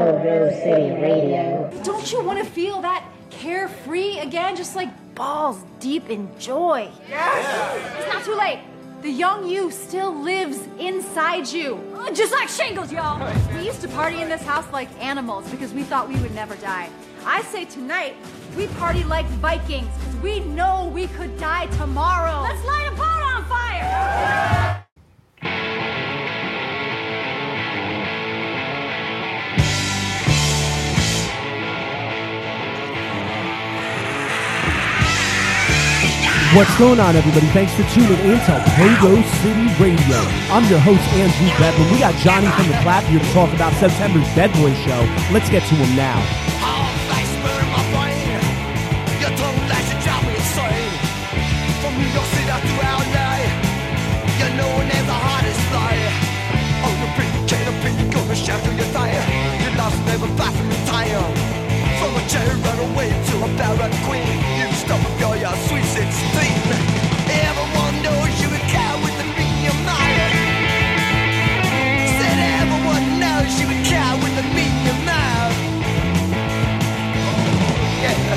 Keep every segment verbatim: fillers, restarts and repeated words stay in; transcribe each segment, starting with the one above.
Pogo City Radio. Don't you want to feel that carefree again? Just like balls deep in joy. Yes! It's not too late. The young you still lives inside you. Uh, Just like shingles, y'all. We used to party in this house like animals because we thought we would never die. I say tonight, we party like Vikings because we know we could die tomorrow. Let's light a boat on fire! What's going on, everybody? Thanks for tuning in to Pogo City Radio. I'm your host, Andrew Bedlam. We got Johnny from the Clap here to talk about September's Dead Boy show. Let's get to him now. Run away to a barrack queen. You stop with your, your sweet sixteen. Everyone knows you a coward with me in your mind. Said everyone knows you a coward with me in your mouth. Yeah.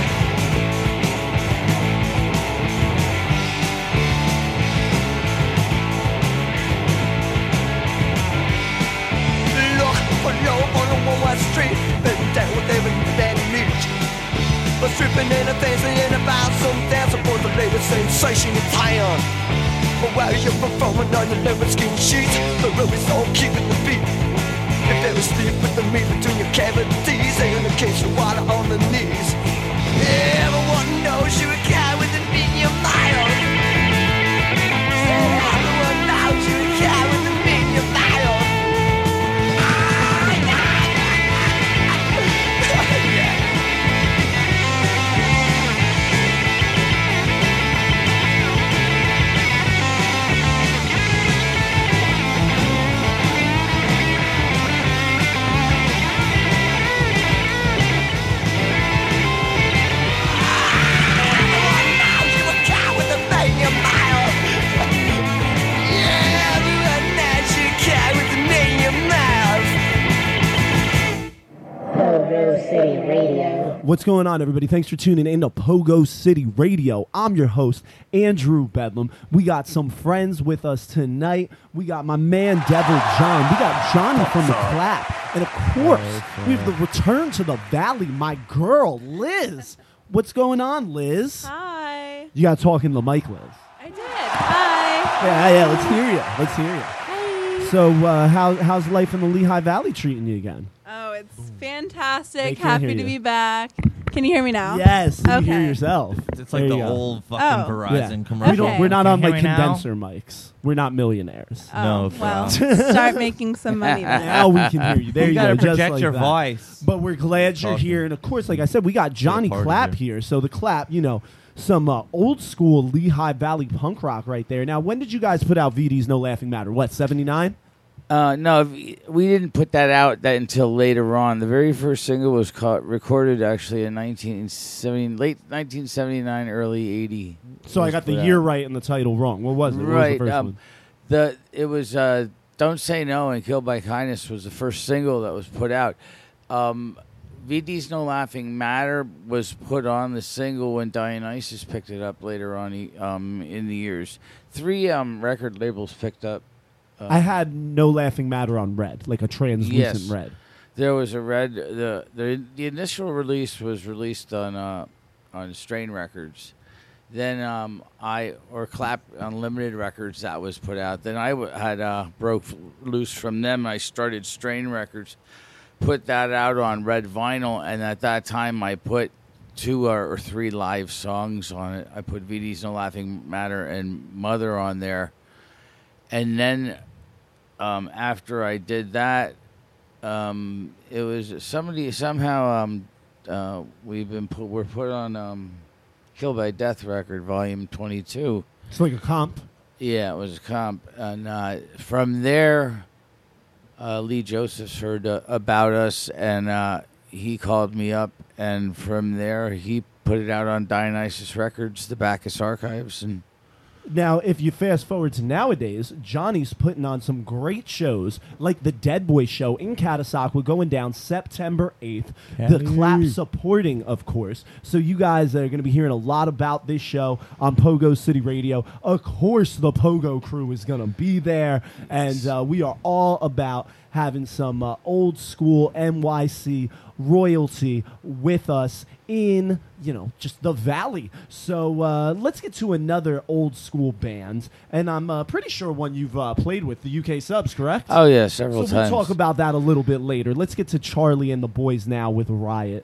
Look for love on a one-way street. Been down with every bad meat. But stripping in the face and about some dance aboard the latest sensation in town. But while you're performing on your living skin sheets, the room is all keeping the beat. If there is sleep with the meat between your cavities, and in case you water on the knees. Everyone knows you're a guy with a beat in your mind. Everyone knows you're a guy with a beat in your mind. City Radio. What's going on, everybody? Thanks for tuning in to Pogo City Radio. I'm your host, Andrew Bedlam. We got some friends with us tonight. We got my man, Devil John. We got Johnny from the Clap. And, of course, we have the return to the Valley, my girl, Liz. What's going on, Liz? Hi. You got to talk in the mic, Liz. I did. Hi. Yeah, yeah, let's hear you. Let's hear you. Hi. So uh, how, how's life in the Lehigh Valley treating you again? Oh, it's They fantastic. can't Happy hear to you. be back. Can you hear me now? Yes, you Okay. hear yourself. It's like There the you go. old fucking Oh. Verizon Yeah. commercial. We don't, Okay. we're not Can on you hear like me now? condenser mics. We're not millionaires. Oh, No, well, Fran. start making some money then. Now we can hear you. There you, you gotta go. Just project like your that. voice. But we're glad you're Talking. here. And of course, like I said, we got Johnny part of Clap it. here. So the Clap, you know, some uh, old school Lehigh Valley punk rock right there. Now, when did you guys put out V D's No Laughing Matter? What, seventy-nine? Uh, no, v- we didn't put that out that until later on. The very first single was caught, recorded actually in nineteen seventy, late nineteen seventy-nine, early eighty. So I was got the put year out. right and the title wrong. What was it? What was Right. the first um, one? the it was uh, "Don't Say No" and "Killed by Kindness" was the first single that was put out. Um, V D's No Laughing Matter was put on the single when Dionysus picked it up later on e- um, in the years. Three um, record labels picked up. Uh, I had No Laughing Matter on red, like a translucent Yes. red. There was a red. The the the initial release was released on uh, on Strain Records. Then um, I or Clap Unlimited Records that was put out. Then I w- had uh, broke loose from them. I started Strain Records, put that out on red vinyl, and at that time I put two or, or three live songs on it. I put V D's No Laughing Matter and Mother on there, and then um, after I did that. Um, it was somebody somehow um, uh, we've been put we're put on um, Killed by Death record volume twenty-two. It's like a comp. Yeah, it was a comp, and uh, from there, uh, Lee Josephs heard uh, about us, and uh, he called me up, and from there he put it out on Dionysus Records, the Bacchus Archives, and Now, if you fast forward to nowadays, Johnny's putting on some great shows, like the Dead Boy Show in Catasauqua, going down September eighth. The Clap supporting, of course. So you guys are going to be hearing a lot about this show on Pogo City Radio. Of course, the Pogo crew is going to be there, and uh, we are all about having some uh, old school N Y C royalty with us in, you know, just the Valley. So uh, let's get to another old school band, and I'm uh, pretty sure one you've uh, played with, the U K Subs, correct? Oh yeah, several so we'll times. talk about that a little bit later. Let's get to Charlie and the boys now with Riot.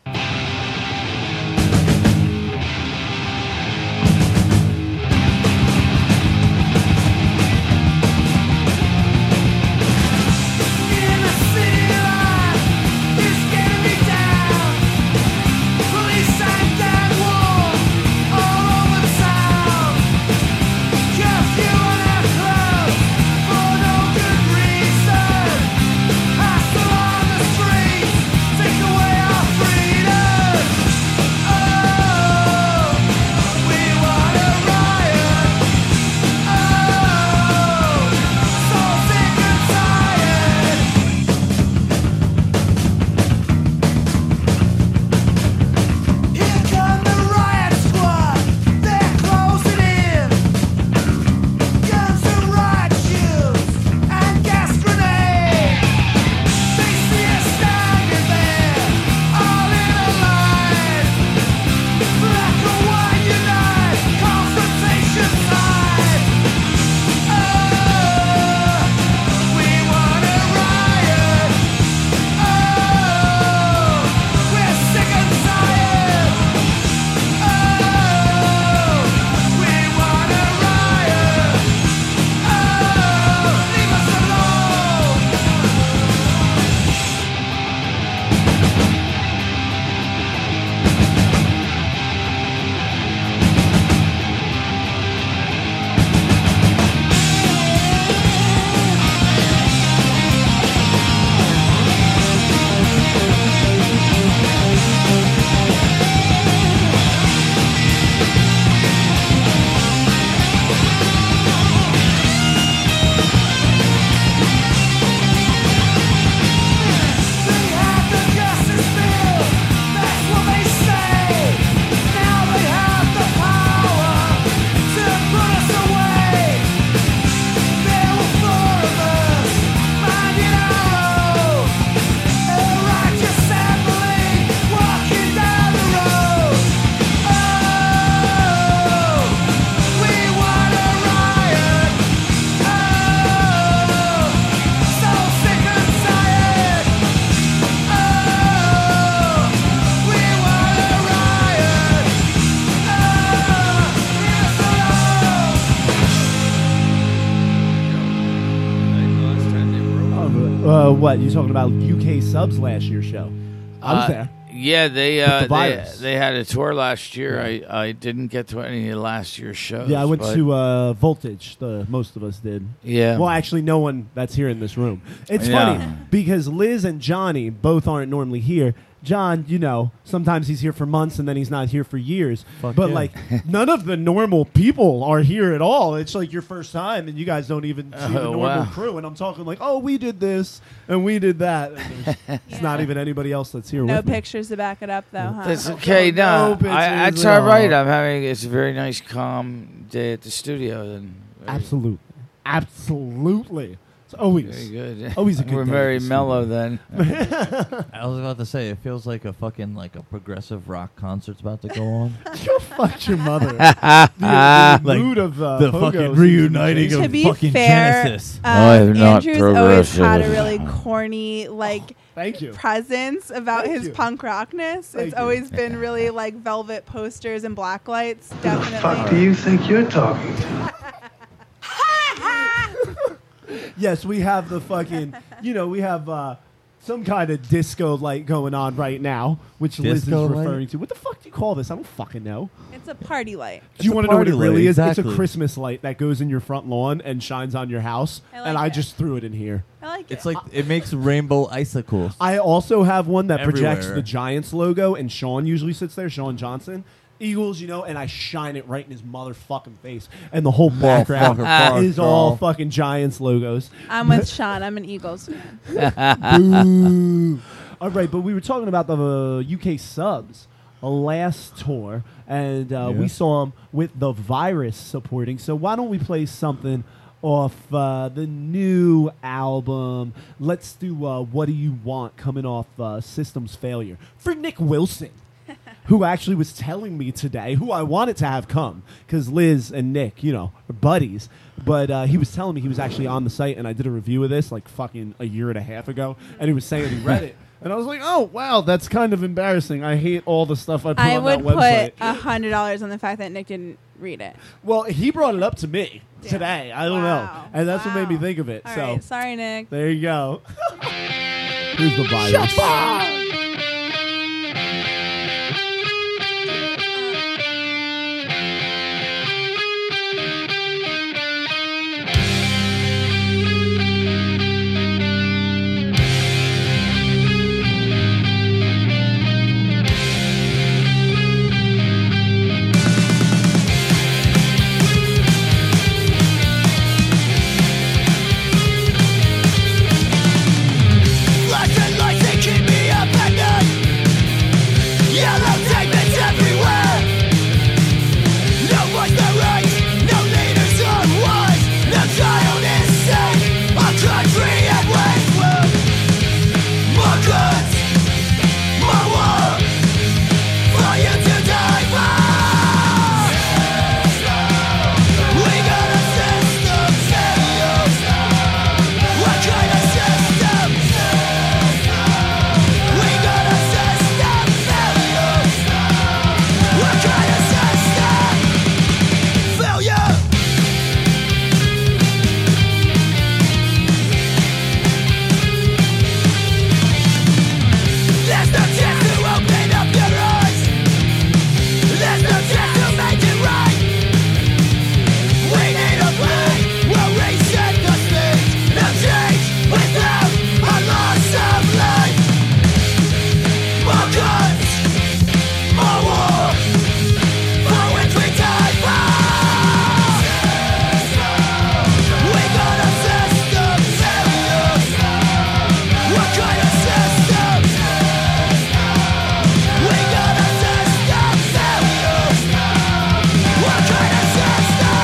Uh, what, you talking about U K Subs last year's show? I was Uh, there. Yeah, they With uh, the they, virus. they had a tour last year. I, I didn't get to any of last year's shows. Yeah, I went but- to uh, Voltage. The most of us did. Yeah. Well, actually, no one that's here in this room. It's Yeah. funny because Liz and Johnny both aren't normally here. John, you know, sometimes he's here for months and then he's not here for years. Fuck but yeah. like, none of the normal people are here at all. It's like your first time, and you guys don't even see the Oh, normal wow. crew. And I'm talking like, oh, we did this and we did that. And there's- It's not even anybody else that's here No with me. pictures to back it up, though, huh? That's okay. no No, pictures I, that's at all right. all. I'm having it's a very nice, calm day at the studio. Then very, Absolutely, absolutely. It's always, very good. always a good We're day very at the mellow studio. then. I was about to say, it feels like a fucking like a progressive rock concert's about to go on. Go fuck your mother. the the Like, mood of uh, the Pogo fucking seems to reuniting change. of To be fucking fair, Genesis. um, No, I am not Andrew's always had a progressive. really corny, like, Thank you. presence about Thank his you. punk rockness. Thank it's you. always been really like velvet posters and black lights. Definitely. Fuck do you think you're talking to? Yes, we have the fucking, you know, we have uh, some kind of disco light going on right now, which Liz is Disco light? referring to. What the fuck do you call this? I don't fucking know. It's a party light. Do you a want to know what it party really light, is? It's exactly. a Christmas light that goes in your front lawn and shines on your house. I like and I it. just threw it in here. I like It's it. like it makes rainbow icicles. I also have one that projects Everywhere. the Giants logo, and Sean usually sits there, Sean Johnson. Eagles, you know, and I shine it right in his motherfucking face, and the whole background Motherfucker, is all fucking Giants logos. I'm with Sean. I'm an Eagles fan. Boo. All right, but we were talking about the uh, U K Subs uh, last tour, and uh, Yeah. we saw them with the Virus supporting. So why don't we play something off uh, the new album? Let's do uh, What Do You Want, coming off uh, System's Failure, for Nick Wilson, who actually was telling me today, who I wanted to have come, because Liz and Nick, you know, are buddies. But uh, he was telling me he was actually on the site, and I did a review of this like fucking a year and a half ago, and he was saying he read it. And I was like, oh, wow, that's kind of embarrassing. I hate all the stuff I put I on would that website. put a hundred dollars on the fact that Nick didn't read it. Well, he brought it up to me Damn. today. I don't Wow. know. And that's what made me Wow. think of it. All so right, sorry, Nick. there you go. Here's the Virus. Flashing lights, they keep me up at night. Yellow diamonds everywhere. No voice, no rights, no leaders or wise. No child is safe. Our country at waste. More goods, more war, for you to die for. We got a system failure. What kind of system? We got a system failure. What kind of system? Failure. There's no chance to open up your eyes. There's no chance to make it right. We need a plan. We'll reset the stage. No change without a loss of life. More guns, more war, for which we die for. We got a system failure. What kind of system? We got a system failure. What kind of system?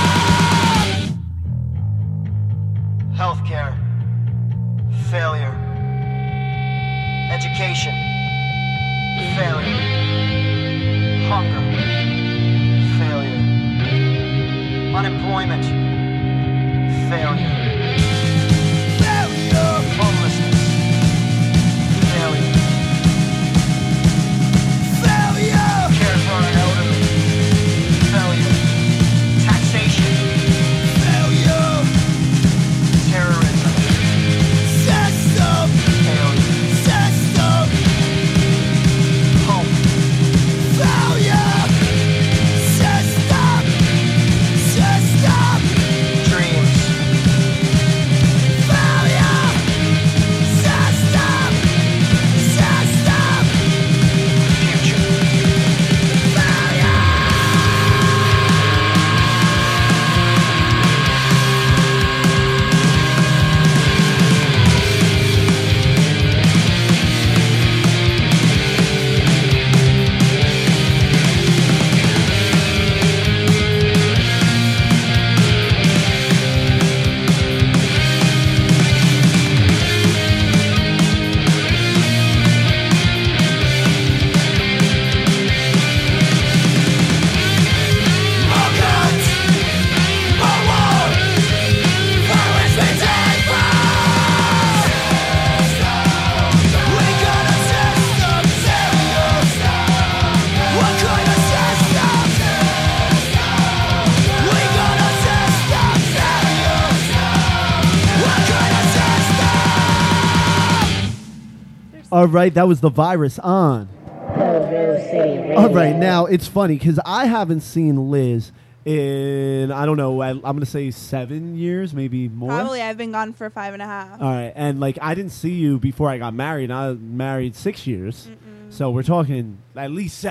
Healthcare, failure. Education, failure. Hunger, failure. Unemployment, failure. Failure. Homelessness, failure. Failure. Care for our elderly, failure. Taxation, Failure. terrorism, System. failure. System. Hope, Failure. System. System. dreams, Failure. System. System. future. Failure. More guns, more war, for which we die for. We got a system failure. What kind of system? We got a system failure. What kind of system? All right, that was the Virus on. Pogo City Radio. All right, now it's funny because I haven't seen Liz in, I don't know, I, I'm going to say seven years, maybe more. Probably I've been gone for five and a half. All right, and like I didn't see you before I got married. I was married six years, so we're talking at least seven.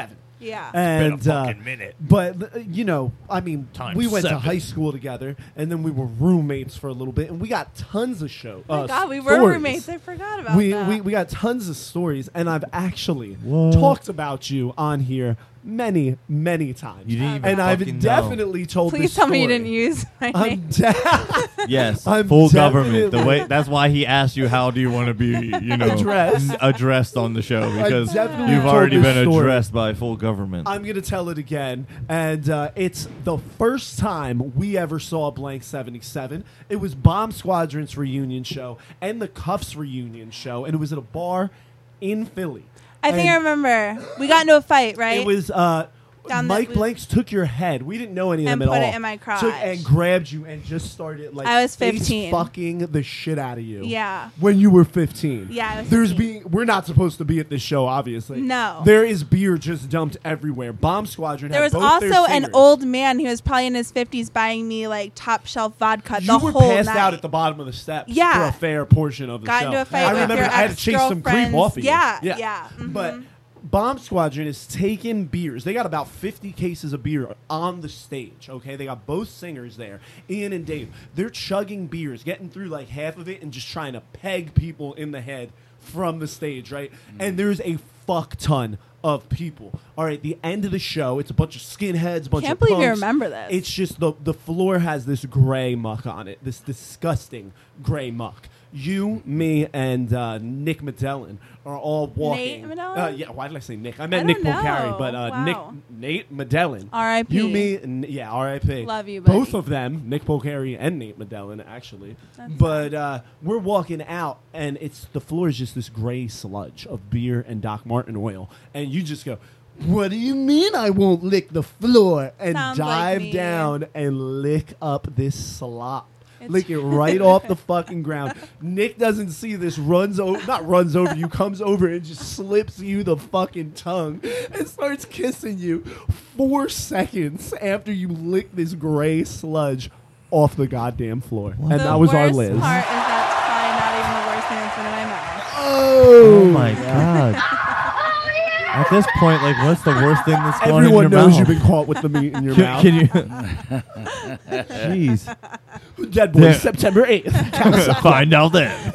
Yeah. And Been a uh, fucking minute. but uh, you know, I mean, Times we went seven. to high school together, and then we were roommates for a little bit, and we got tons of show. Oh uh, my God, we were stories. roommates. I forgot about we, that. we we got tons of stories, and I've actually What? talked about you on here many, many times. You didn't even and I've fucking know. definitely told Please this tell me you story. didn't use my I'm name. de- Yes, I'm full government. The definitely- way that's why he asked you, how do you want to be, you know, Addressed. n- addressed on the show because definitely you've told already this been story. addressed by full government. I'm going to tell it again. And uh, it's the first time we ever saw Blank seventy-seven. It was Bomb Squadron's reunion show and the Cuffs reunion show. And it was at a bar in Philly. I think I And remember. We got into a fight, right? It was uh, Down the- Mike we- Blanks took your head. We didn't know any of And them at put all. it in my crotch. Took and grabbed you and just started like I was face fifteen. fucking the shit out of you. Yeah. When you were fifteen. Yeah, I was There's fifteen. being we're not supposed to be at this show, obviously. No. There is beer just dumped everywhere. Bomb Squadron. There had was both their also an singers. old man who was probably in his fifties buying me like top shelf vodka You the were whole passed night. out at the bottom of the steps Yeah. for a fair portion of the Got show. into a fight I with remember your I had to chase some creep ex-girlfriends. off of you. Yeah, yeah, But mhm. Bomb Squadron is taking beers. They got about fifty cases of beer on the stage, okay? They got both singers there, Ian and Dave. They're chugging beers, getting through like half of it and just trying to peg people in the head from the stage, right? And there's a fuck ton of people. All right, the end of the show, it's a bunch of skinheads, a bunch Can't of believe you punks. remember this. It's just the the floor has this gray muck on it, this disgusting gray muck. You, me, and uh, Nick Medellin are all walking. Nate Medellin? Uh, yeah, why did I say Nick? I meant I Nick don't Polcari, know. but uh, Wow. Nick, Nate Medellin. R I P You, me, and, yeah, R I P Love you, buddy. Both of them, Nick Polcari and Nate Medellin, actually. That's but uh, we're walking out, and it's the floor is just this gray sludge of beer and Doc Martin oil, and you just go, "What do you mean I won't lick the floor?" And Sounds like dive me. down and lick up this slop. It's- Lick it right off the fucking ground. Nick doesn't see this, runs over, not runs over you, comes over and just slips you the fucking tongue and starts kissing you four seconds after you lick this gray sludge off the goddamn floor. And the that was our worst Liz. part is that's probably not even the worst thing that's been in my mouth. Oh, oh my god! At this point, like, what's the worst thing that's going Everyone in your knows mouth? you've been caught with the meat in your Can, mouth. can you? Jeez. Dead Boy, Yeah. September eighth. Find out then.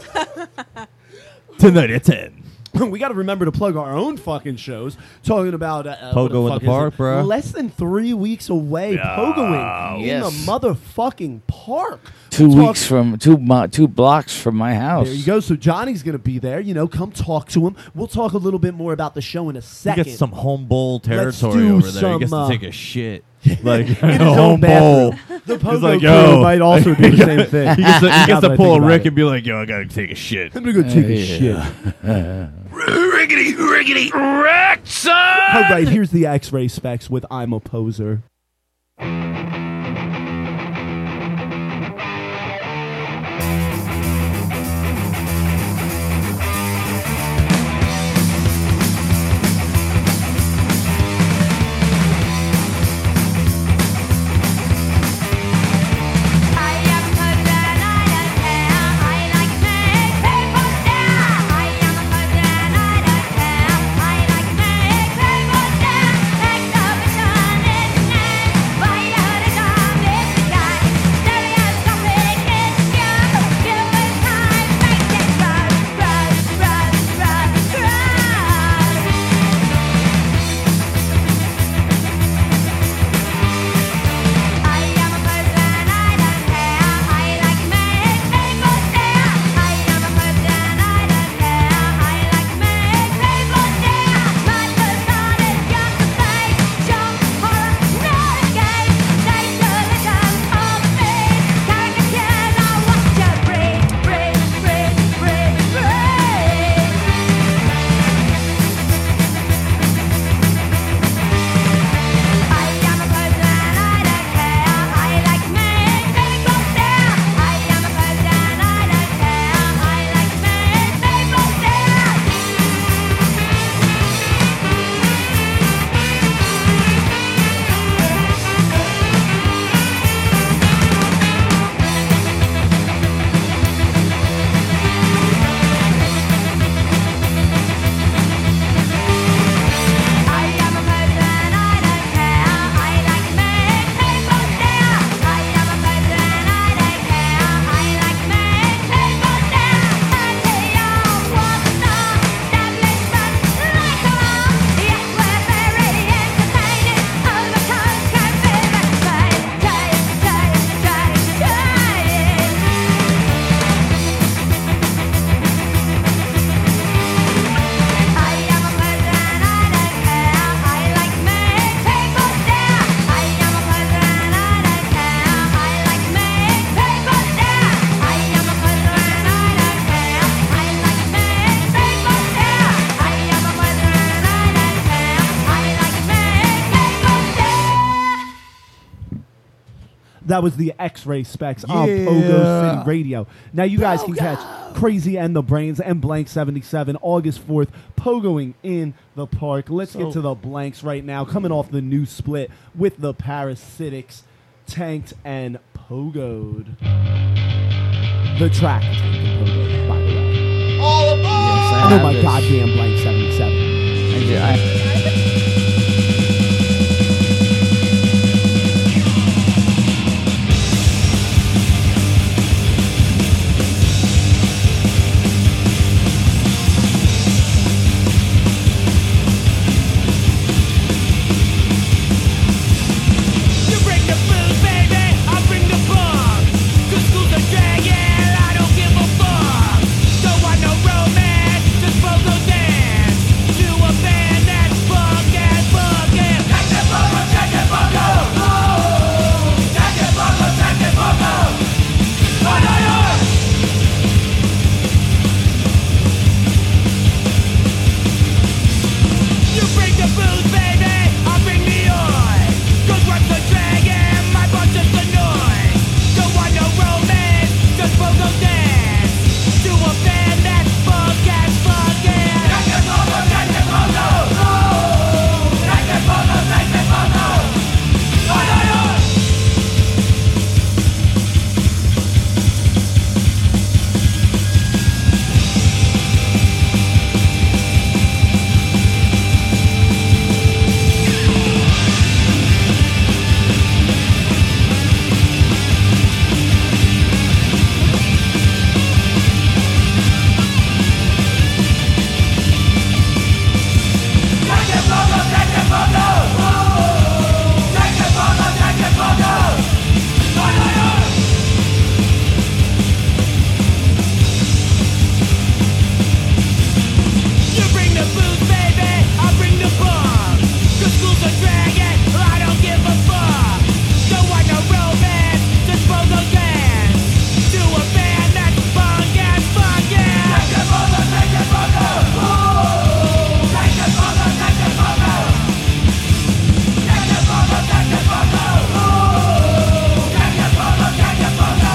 Tonight at ten. We got to remember to plug our own fucking shows. Talking about uh, uh, Pogo what in the fuck is park, it? bro. Less than three weeks away. Pogoing Yes. in the motherfucking park. Two We'll talk- weeks from two mo- two blocks from my house. There you go. So Johnny's going to be there. You know, come talk to him. We'll talk a little bit more about the show in a He second. gets some home bowl Let's territory do over there. some, he gets uh, to take a shit. Like in his a own home bowl. bathroom. The He's Pogo like, crew yo. might also do the same thing. He gets to, he Now gets that to I pull think a about Rick it. and be like, yo, I gotta take a shit. I'm going to go take a Yeah. shit. Riggedy, riggedy, Rexon! All right, here's the X-ray specs with I'm a Poser. I like That was the X-Ray Specs on Pogo City Radio. Now you guys can catch Crazy and the Brains and Blank seventy-seven August fourth, pogoing in the park. Let's So- get to the blanks right now. Coming off the new split with the Parasitics, tanked and pogoed. The track tanked and pogoed, by the way. All aboard! Yes, I Oh have my this. goddamn Blank seventy-seven. I do- I- You bring the food, baby, I bring the bug. Cause school's a dragon, I don't give a fuck. Don't want no romance, just pogo dance. To a band that's fucking, fucking. Take it, pogo, take it, pogo. Take it, pogo, take it, pogo. Oh, no, no. You bring the booze, baby, I bring the oil. Cause what's the dragon, my bunch is the noise. Don't want no romance, just pogo dance. To a band that's fucking, fucking. Take it, pogo, take it, pogo. Take it, pogo, take it, pogo. Oh, no, no. Take it, pogo, take it, pogo. Take it, pogo, take it, pogo. Oh, no, no. You bring the booze, baby, I bring the bug. Cause school's a dragon, I don't give a fuck. Don't want no romance, just pogo dance. To a band that's fucking, fucking. Take it, pogo, take it, pogo. Take it, pogo, take it, pogo. Take it, pogo, take it, pogo. Take it, pogo, take it, pogo.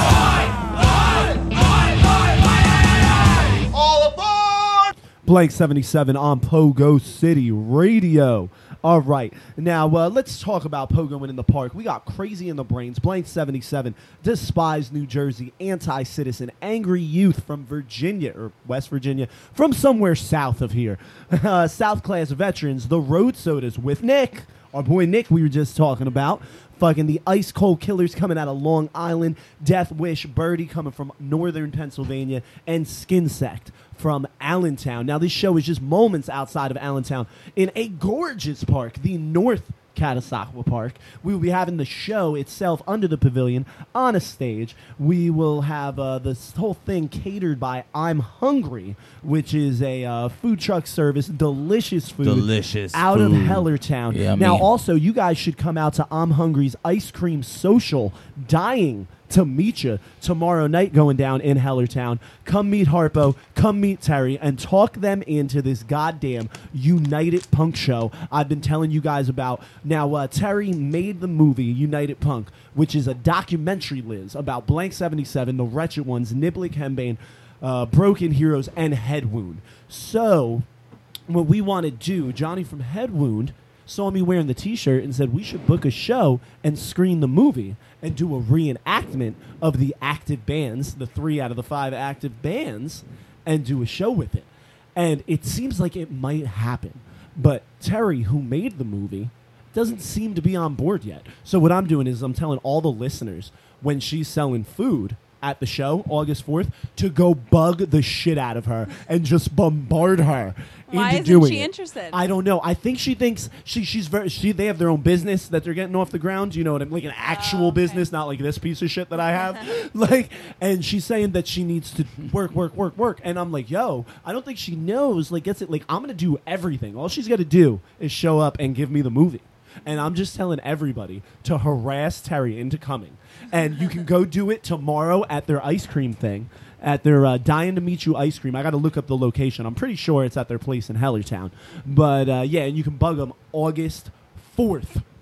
Oi, oi, oi, oi, oi, oi. All aboard! Blank seventy-seven on Pogo City Radio. All right. Now, uh, let's talk about pogoing in the park. We got Crazy in the Brains, Blank seventy-seven, Despise New Jersey, Anti-Citizen, Angry Youth from Virginia, or West Virginia, from somewhere south of here. Uh, South Class Veterans, The Road Sodas with Nick, our boy Nick we were just talking about. Fucking the Ice Cold Killers coming out of Long Island, Death Wish, Birdie coming from Northern Pennsylvania, and Skin Sect from Allentown. Now, this show is just moments outside of Allentown in a gorgeous park, the North Catasauqua Park. We will be having the show itself under the pavilion on a stage. We will have uh, this whole thing catered by I'm Hungry, which is a uh, food truck service, delicious food, Delicious out of food. Hellertown. Yummy. Now, also, you guys should come out to I'm Hungry's Ice Cream Social. Dying to meet you tomorrow night going down in Hellertown. Come meet Harpo, come meet Terry, and talk them into this goddamn United Punk show I've been telling you guys about. Now, uh, Terry made the movie United Punk, which is a documentary, Liz, about Blank seventy-seven, the Wretched Ones, Niblick Hembane, uh, Broken Heroes, and Head Wound. So, what we want to do, Johnny from Head Wound saw me wearing the t-shirt and said we should book a show and screen the movie and do a reenactment of the active bands, the three out of the five active bands, and do a show with it. And it seems like it might happen. But Terry, who made the movie, doesn't seem to be on board yet. So what I'm doing is I'm telling all the listeners when she's selling food at the show, August fourth, to go bug the shit out of her and just bombard her Why into isn't doing she it. interested? I don't know. I think she thinks she she's very she they have their own business that they're getting off the ground. You know what I mean? Like an actual Oh, okay. business, not like this piece of shit that I have. Like, and she's saying that she needs to work, work, work, work. And I'm like, yo, I don't think she knows. Like, gets it? Like, I'm gonna do everything. All she's got to do is show up and give me the movie. And I'm just telling everybody to harass Terry into coming. And you can go do it tomorrow at their ice cream thing, at their uh, Dying to Meet You ice cream. I got to look up the location. I'm pretty sure it's at their place in Hellertown. But, uh, yeah, and you can bug them August fourth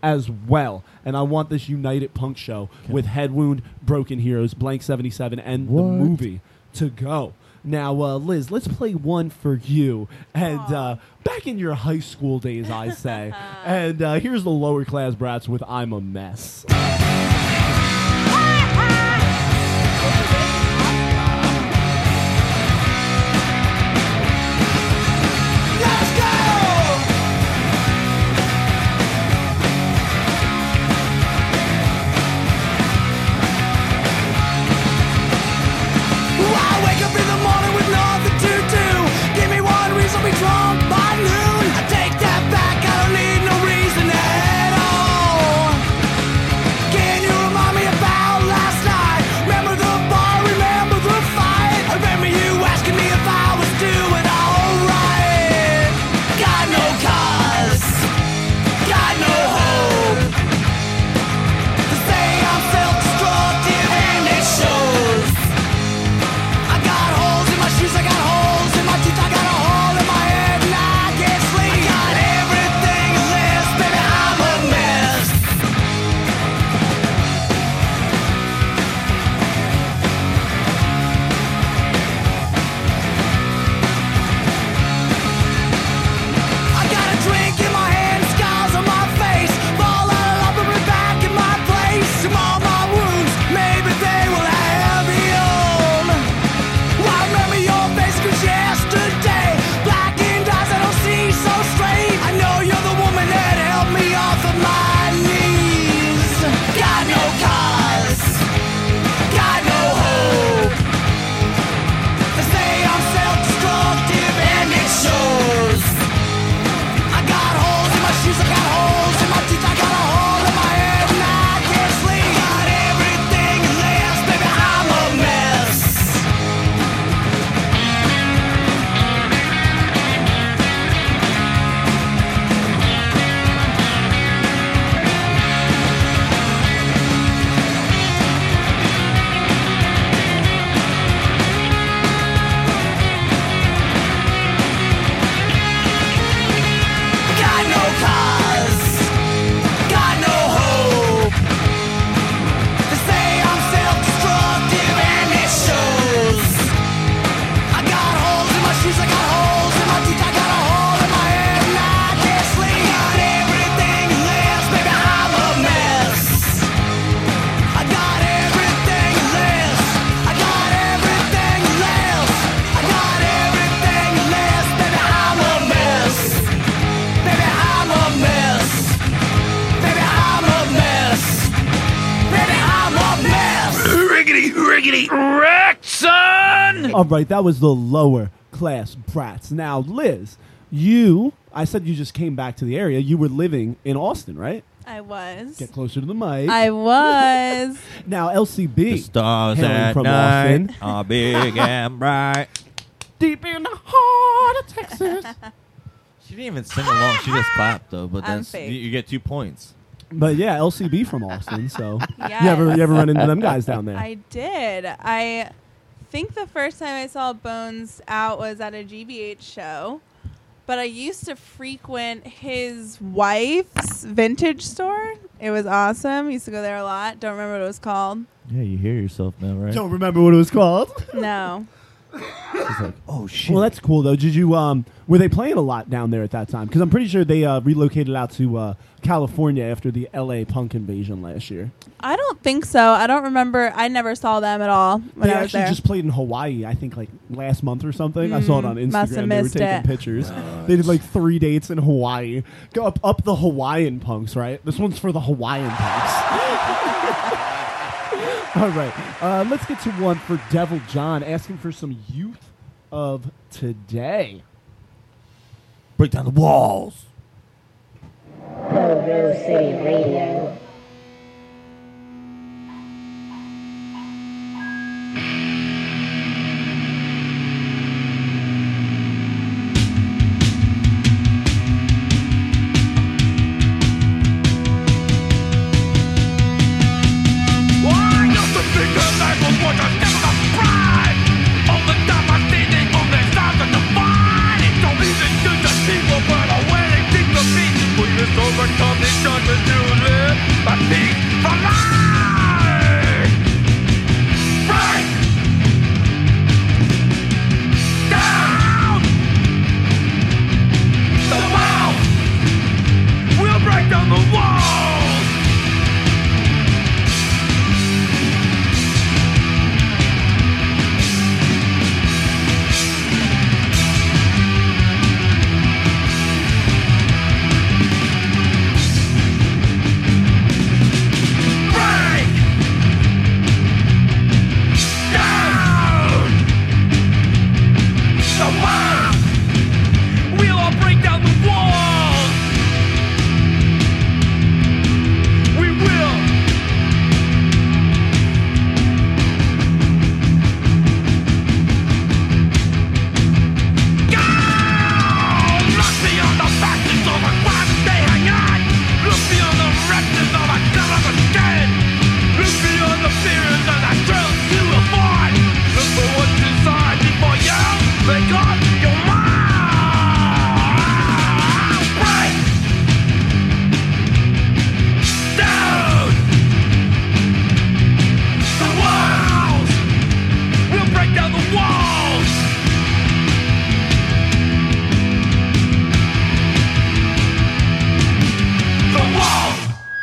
as well. And I want this United Punk show okay. with Head Wound, Broken Heroes, Blank seventy-seven, and what? the movie to go. Now, uh, Liz, let's play one for you. And uh, back in your high school days, I say. and uh, here's the Lower Class Brats with I'm a Mess. All right, that was the Lower Class Brats. Now, Liz, you, I said you just came back to the area. You were living in Austin, right? I was. Get closer to the mic. I was. Now, L C B. The stars hailing at from night Austin. are big and bright. Deep in the heart of Texas. She didn't even sing along. She just clapped, though. But I'm that's fake. you, you get two points. But yeah, L C B from Austin. So Yes. you ever you ever run into them guys down there? I did. I think the first time I saw Bones out was at a G B H show, but I used to frequent his wife's vintage store. It was awesome. Used to go there a lot. Don't remember what it was called. Yeah, you hear yourself now, right? Don't remember what it was called. No. She's like, oh shit. Well, that's cool though. Did you um were they playing a lot down there at that time? Because I'm pretty sure they uh, relocated out to uh, California after the L A punk invasion last year. I don't think so. I don't remember. I never saw them at all when They I was actually there. just played in Hawaii, I think, like last month or something. I saw it on Mm, must have Instagram. They were missed taking it. pictures. They did like three dates in Hawaii. Go up up the Hawaiian punks, right? This one's for the Hawaiian punks. All right, uh, let's get to one for Devil John, asking for some youth of today. Break down the walls. Pogo City Radio. Overcome these judgments,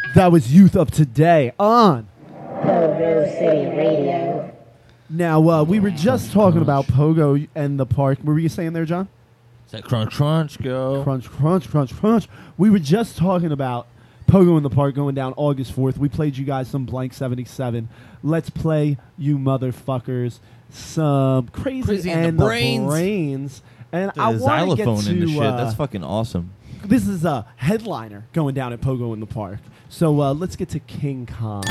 That was Youth of Today on Pogo City Radio. Now, uh, we were just talking about Pogo and the park. What were you saying there, John? It's that crunch, crunch, go. Crunch, crunch, crunch, crunch. We were just talking about Pogo in the Park going down August fourth. We played you guys some Blank seventy-seven. Let's play, you motherfuckers, some Crazy, Crazy and, and the the Brains. Brains. And The I want to get xylophone to... in the shit. uh, That's fucking awesome. This is a headliner going down at Pogo in the Park. So uh, let's get to King Kong.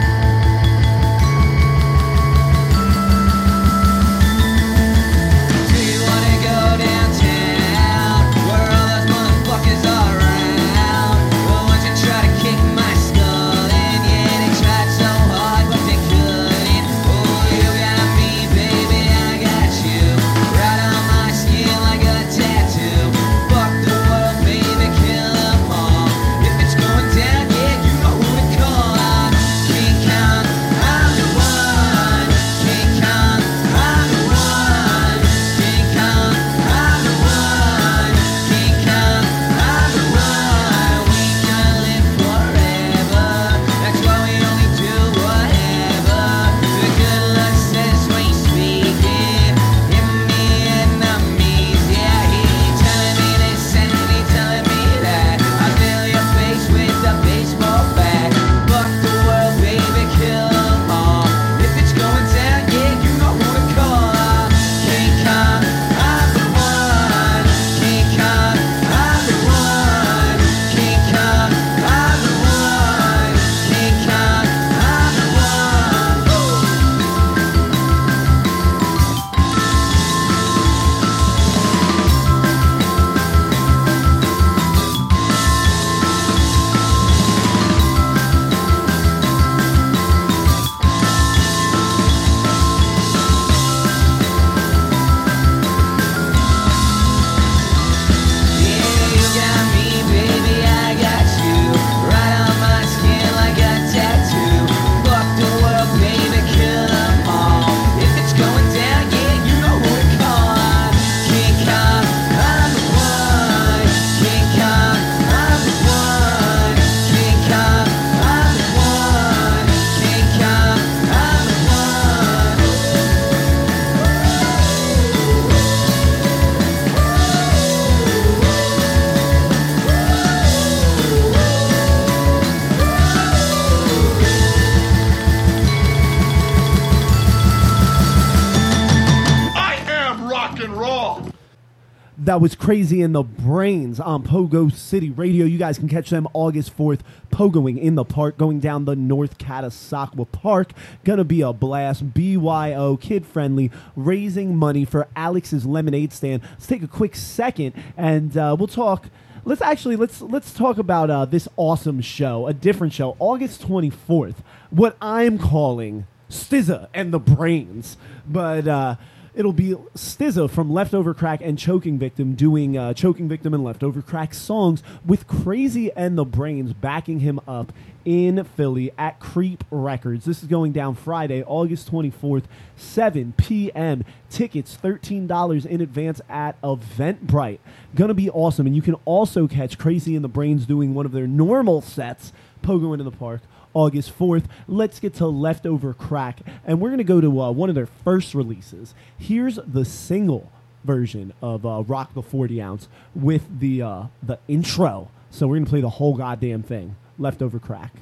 That was Crazy in the Brains on Pogo City Radio. You guys can catch them August fourth, pogoing in the park, going down the North Catasauqua Park. Gonna be a blast. B Y O, kid-friendly, raising money for Alex's Lemonade Stand. Let's take a quick second, and uh, we'll talk... Let's actually, let's let's talk about uh, this awesome show, a different show, August twenty-fourth, what I'm calling S Z A and the Brains. But... Uh, It'll be S Z A from Leftover Crack and Choking Victim doing uh, Choking Victim and Leftover Crack songs with Crazy and the Brains backing him up in Philly at Creep Records. This is going down Friday, August twenty-fourth, seven p.m. Tickets thirteen dollars in advance at Eventbrite. Gonna be awesome. And you can also catch Crazy and the Brains doing one of their normal sets, Pogo into the Park, August fourth. Let's get to Leftover Crack, and we're going to go to uh, one of their first releases. Here's the single version of uh, Rock the forty ounce with the uh, the intro. So we're going to play the whole goddamn thing. Leftover Crack.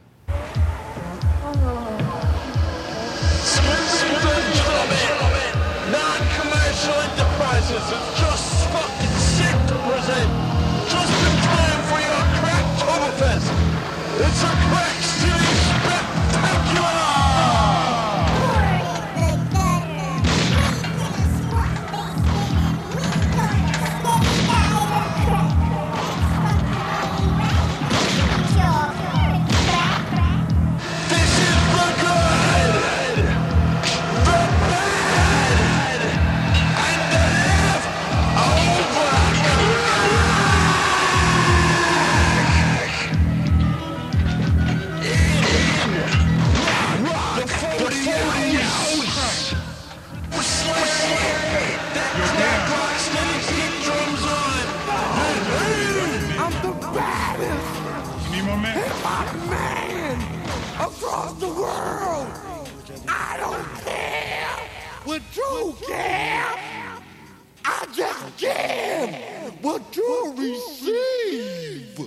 Non-commercial enterprises. It's just fucking sick to present. Just in time for your Cracktoberfest. It's a Crack City Spectacular! and my man across the world. I don't care what you care. I just give what you receive.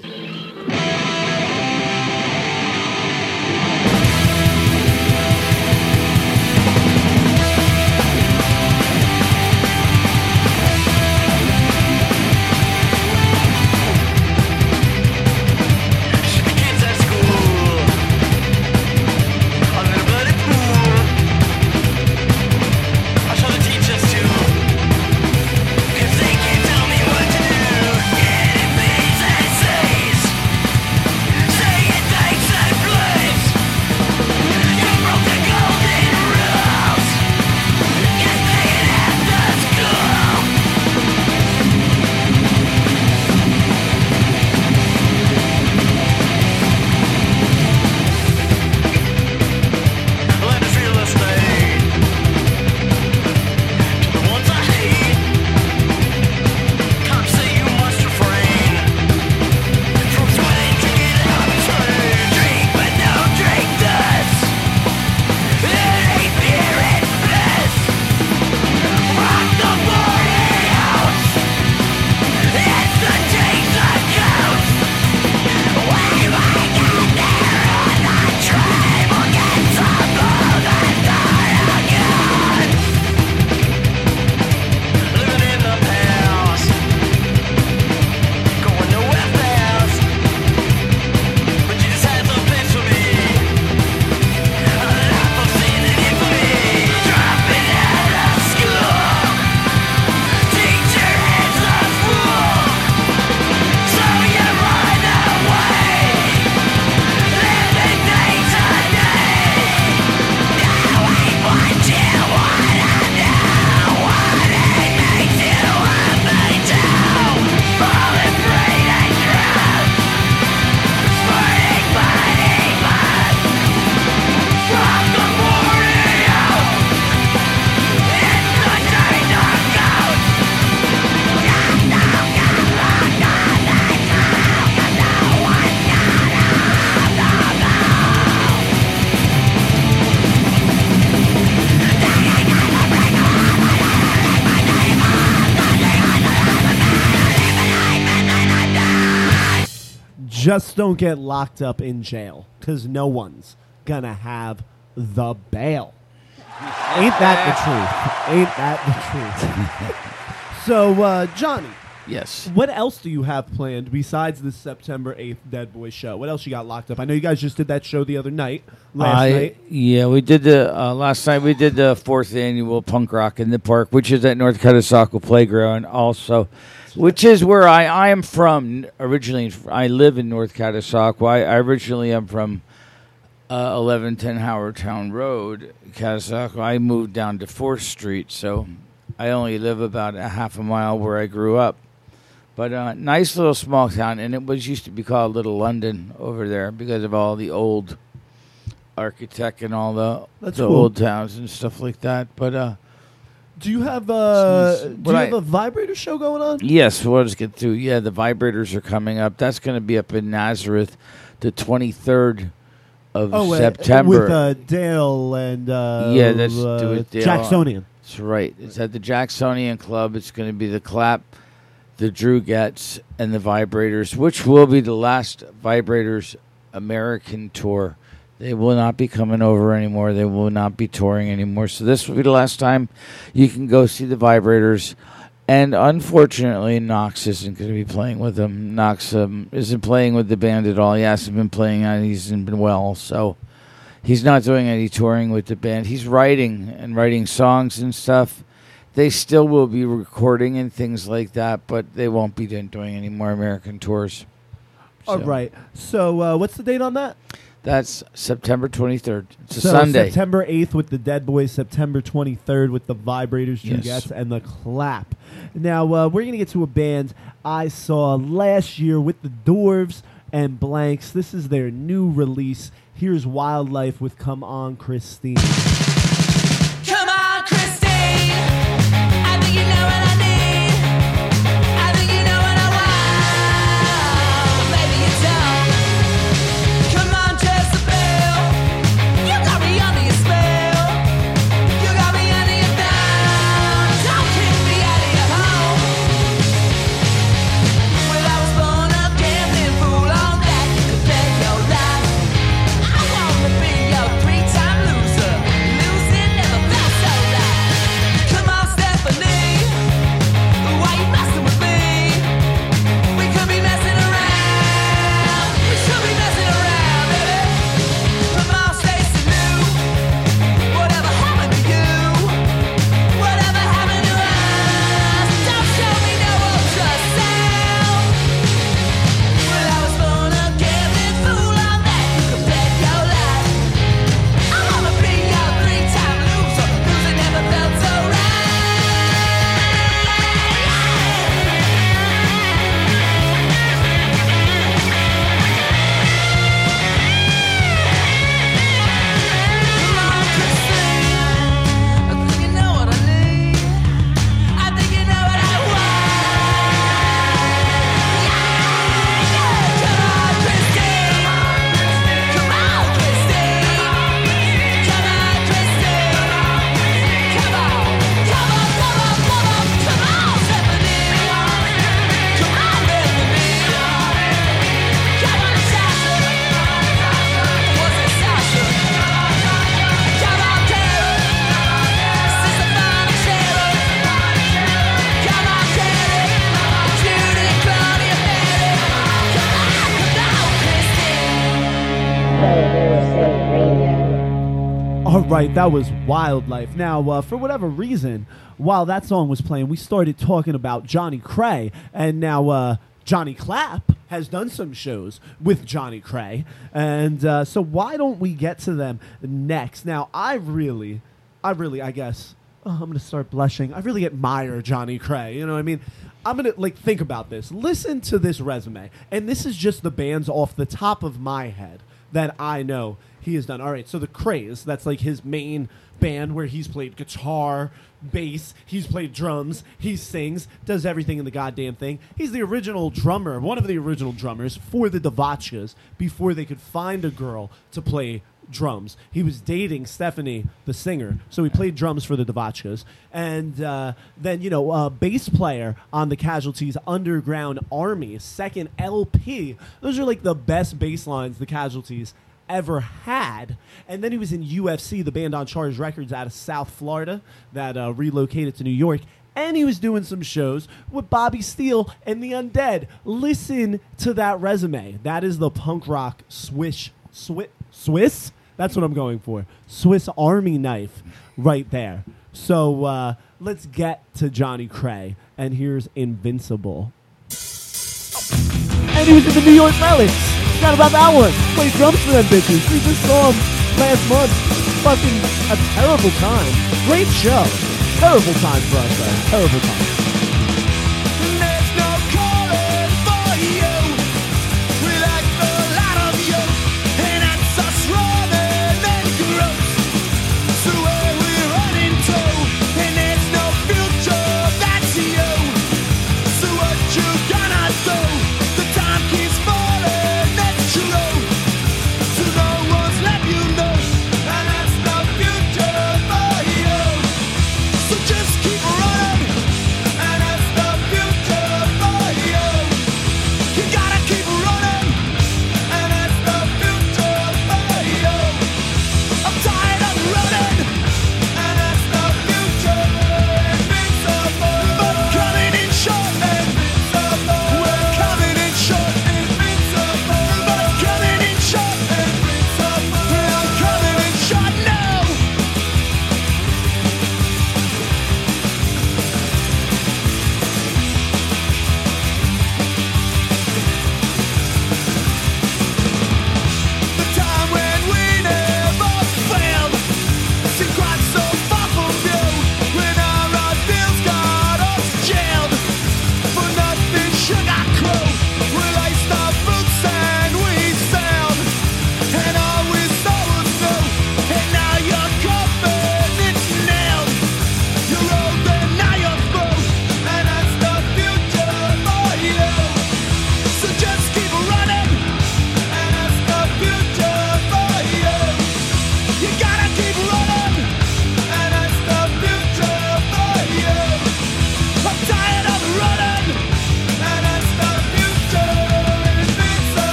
Just don't get locked up in jail, because no one's gonna have the bail. Ain't that the truth? Ain't that the truth? So, uh, Johnny. Yes. What else do you have planned besides the September eighth Dead Boy show? What else you got locked up? I know you guys just did that show the other night, last I, night. Yeah, we did the uh, last night. We did the fourth annual Punk Rock in the Park, which is at North Catasauqua Playground, also, which is where I, I am from originally. I live in North Catasauqua. I, I originally am from uh, eleven ten Howard Town Road, Catasauqua. I moved down to fourth Street, so I only live about a half a mile where I grew up. But uh, nice little small town, and it was used to be called Little London over there because of all the old architect and all the, That's the cool. old towns and stuff like that. But uh, Do you have uh, Jeez. do you What have I- a vibrator show going on? yes, we'll just get through. Yeah, the Vibrators are coming up. That's going to be up in Nazareth the twenty-third of Oh, uh, September. with uh, Dale and uh, yeah, that's uh, do it, Dale. Jacksonian. That's right. It's at the Jacksonian Club. It's going to be the Clap, the Drew Getz, and the Vibrators, which will be the last Vibrators American tour. They will not be coming over anymore. They will not be touring anymore. So this will be the last time you can go see the Vibrators. And unfortunately, Knox isn't going to be playing with them. Knox um, isn't playing with the band at all. He hasn't been playing. uh, He hasn't been well. So he's not doing any touring with the band. He's writing and writing songs and stuff. They still will be recording and things like that, but they won't be doing any more American tours. All So right. So uh, what's the date on that? That's September twenty-third. It's a so Sunday. September eighth with the Dead Boys, September twenty-third with the Vibrators, Drew Yes. Getz, and the Clap. Now, uh, we're going to get to a band I saw last year with the Dwarves and Blanks. This is their new release. Here's Wildlife with Come On, Christine. Come on, Christine. I think you know what I need. I think you know what I want. Maybe you don't. Right, that was Wildlife. Now, uh, for whatever reason, while that song was playing, we started talking about Johnny Cray, and now uh, Johnny Clapp has done some shows with Johnny Cray, and uh, so why don't we get to them next? Now, I really, I really, I guess, oh, I'm going to start blushing. I really admire Johnny Cray, you know what I mean? I'm going to, like, think about this. Listen to this resume, and this is just the bands off the top of my head that I know he has done. All right, so the Craze, that's like his main band where he's played guitar, bass, he's played drums, he sings, does everything in the goddamn thing. He's the original drummer, one of the original drummers for the Devotchkas before they could find a girl to play drums. He was dating Stephanie, the singer, so he played drums for the Devotchkas. And uh, then, you know, uh, bass player on the Casualties' Underground Army, second L P. Those are like the best bass lines the Casualties ever had. And then he was in U F C, the band on Charge Records out of South Florida that uh, relocated to New York. And he was doing some shows with Bobby Steele and the Undead. Listen to that resume. That is the punk rock swish, swi- Swiss? That's what I'm going for. Swiss Army knife right there. So uh, let's get to Johnny Cray. And here's Invincible. And he was in the New York Relics. Forgot about that one. Played drums for them bitches. We just saw him last month. Fucking a terrible time. Great show. Terrible time for us, though. Terrible time. There's no calling for you. We like the lot of you, and that's us running and gross. So where we running to, and there's no future, that's you. So what you gonna do? The time keeps falling, that's true. So no one's let you know, and that's no future for you. So just keep running.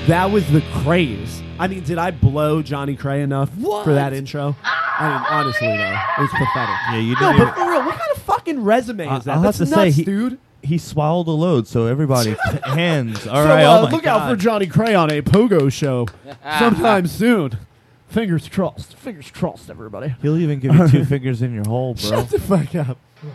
that was the craze. I mean, did I blow Johnny Cray enough What? for that intro? I mean, honestly, though, it was pathetic. Yeah, you No, did. but for real, what kind of fucking resume I- is that? I'll That's have to nuts, say, he, dude. he swallowed a load, so everybody, t- hands. All so, right, uh, oh my look God. out for Johnny Cray on a pogo show sometime soon. Fingers crossed. Fingers crossed, everybody. He'll even give you two fingers in your hole, bro. Shut the fuck up.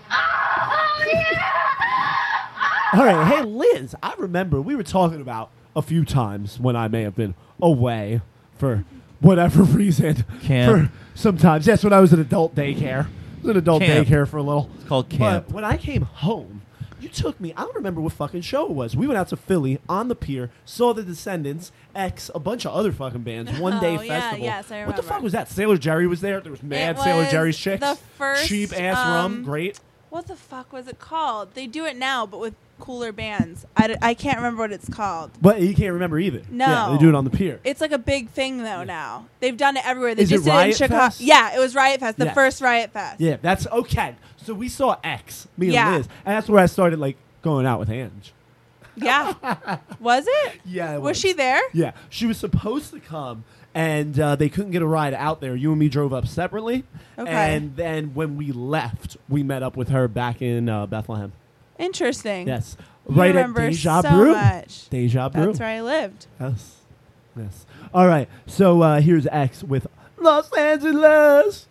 All right, hey Liz, I remember we were talking about a few times when I may have been away for whatever reason. Camp. For sometimes, yes, when I was at adult daycare. I was at adult Camp. daycare for a little. It's called camp. But when I came home, you took me. I don't remember what fucking show it was. We went out to Philly on the pier, saw the Descendants, X, a bunch of other fucking bands. One day Oh, yeah, festival. yes, I What the remember. fuck was that? Sailor Jerry was there. There was mad It Sailor was Jerry's chicks. the first, cheap ass um, rum. Great. What the fuck was it called? They do it now, but with cooler bands. I, d- I can't remember what it's called. But you can't remember either. No. Yeah, they do it on the pier. It's like a big thing though now. They've done it everywhere. They Is it just did it in Riot Chicago. Fest? Yeah, it was Riot Fest, the Yes. first Riot Fest. Yeah, that's okay. So we saw X, me Yeah. and Liz, and that's where I started like going out with Ange. Yeah. Was it? Yeah, it Was was. she there? Yeah, she was supposed to come, and uh, they couldn't get a ride out there. You and me drove up separately, Okay. and then when we left, we met up with her back in uh, Bethlehem. Interesting. Yes, You right at remember Deja so Brew. much. Deja Brew. That's where I lived. Yes, yes. All right, so uh, here's X with Los Angeles.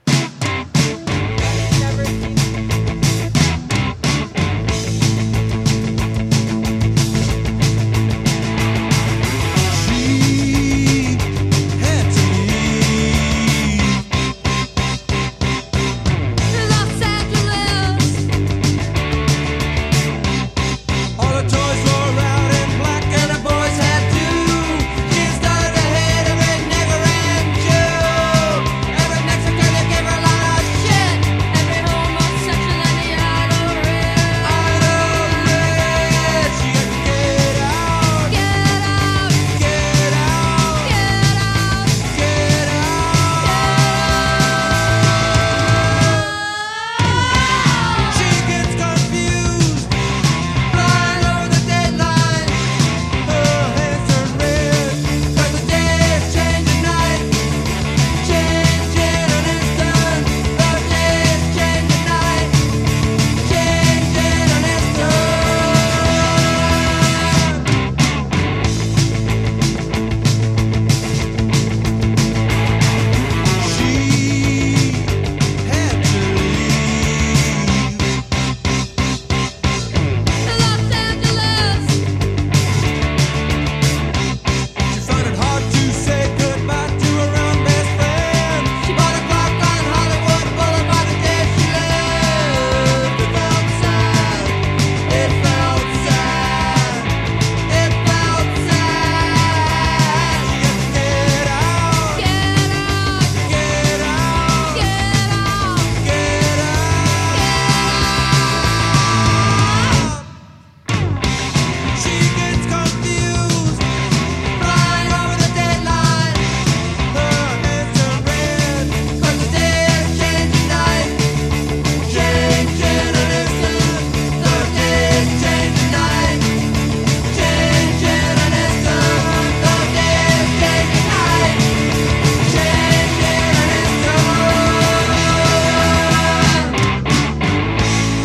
Los Angeles. All the toys were out in black and the boys had two. She started ahead of it, never ran Joe. Every Mexican that gave her a lot of shit. Every homosexual and the idol red. Idol red. She had to get out, Get out, get out, get out, get out. She gets confused, flying over the deadline. Her hands turn red, 'cause the day is changing night, changing an instant. The day is changing night, changing an instant. She had to leave. Los Angeles. She found it hard to say goodbye to her own best friend. She bought a clock on Hollywood Boulevard the day she left. It felt sad. It felt sad. It felt sad. She had to get out. Get out, Get out. get out, Get out. She gets confused, flying over the deadline. Her hands turn red, 'cause the day is changing night, changing an instant. The day is changing night, changing an instant. The day is changing night, changing an instant.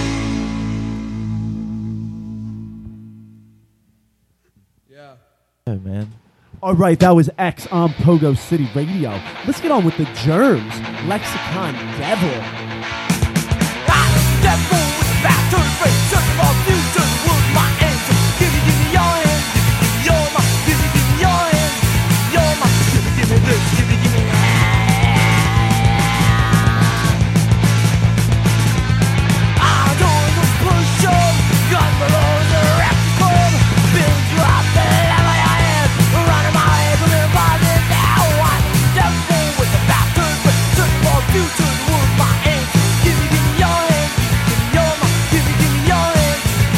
Yeah, man. All right, that was X on Pogo City Radio. Let's get on with the germs. Lexicon Devil. Devil with the battered face, searching for future was my answer. Give me, give me your hand, give me, give me your my, give me, give me your hand, your my, give me, give me this, give me, give me I don't know push up, gun below the rap club, build you up the level I am, running my head with a body now. I'm devil with the battered face, searching for future was my answer. Give me, give me your hand, give me your my, give me, give me your hand,